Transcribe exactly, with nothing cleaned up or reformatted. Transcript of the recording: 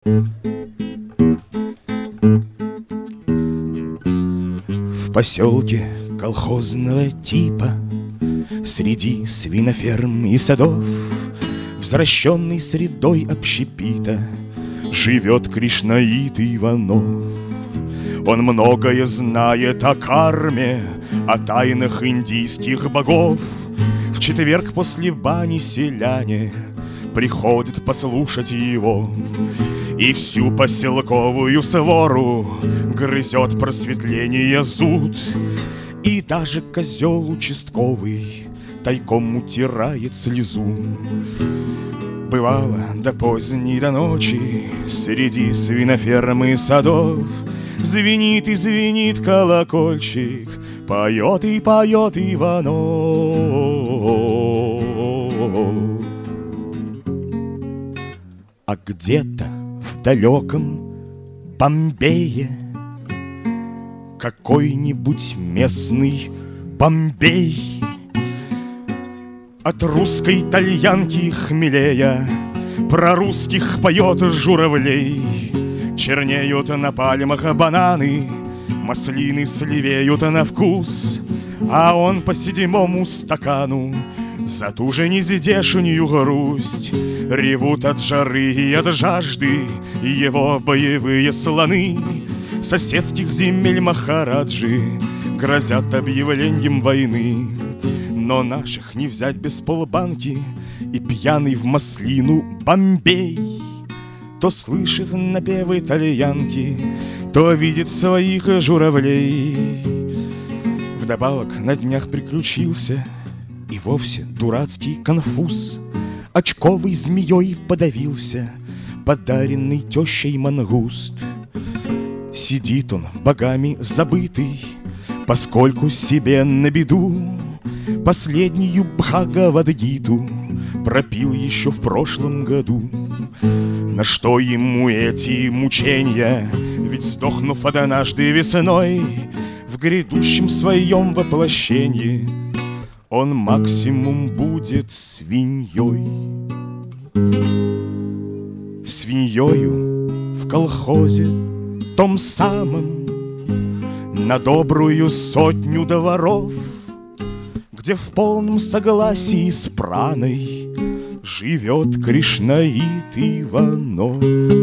В поселке колхозного типа, среди свиноферм и садов, взращенный средой общепита, живет Кришнаит Иванов. Он многое знает о карме, о тайнах индийских богов. В четверг после бани селяне приходят послушать его, и всю поселковую свору грызет просветление зуд. И даже козел участковый тайком утирает слезу. Бывало до поздней до ночи среди свинофермы и садов звенит и звенит колокольчик, поет и поет Иванов. А где-то в далеком Бомбее какой-нибудь местный Бомбей от русской тальянки хмелея про русских поет журавлей. Чернеют на пальмах бананы, маслины сливеют на вкус, а он по седьмому стакану за ту же нездешнюю грусть. Ревут от жары и от жажды его боевые слоны. Соседских земель Махараджи грозят объявлением войны. Но наших не взять без полбанки, и пьяный в маслину Бомбей то слышит напевы итальянки, то видит своих журавлей. Вдобавок на днях приключился и вовсе дурацкий конфуз. Очковый змеей подавился подаренный тещей мангуст. Сидит он богами забытый, поскольку себе на беду последнюю Бхагавад-гиту пропил еще в прошлом году. На что ему эти мучения? Ведь сдохнув однажды весной, в грядущем своем воплощении он максимум будет свиньей. Свиньёю в колхозе том самом на добрую сотню дворов, где в полном согласии с праной живет Кришнаит Иванов.